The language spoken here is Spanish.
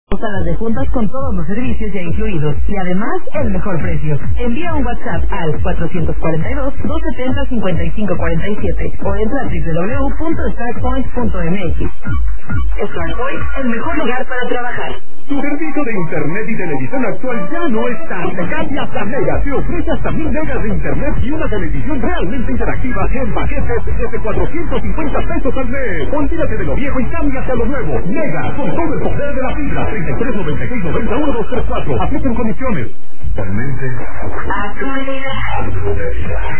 Salas de juntas con todos los servicios ya incluidos y además el mejor precio. Envía un WhatsApp al 442-270-5547 o entra a www.starpoint.mx. StarPoint, el mejor lugar para trabajar. Tu servicio de internet y televisión actual ya no está. Te cambias a Mega. Te ofrece hasta 1000 megas de internet y una televisión realmente interactiva en paquetes desde 450 pesos al mes. Olvídate de lo viejo y cámbiate a lo nuevo. Mega, con todo el poder de la fibra. 3396901234. Aplican condiciones. Actualmente.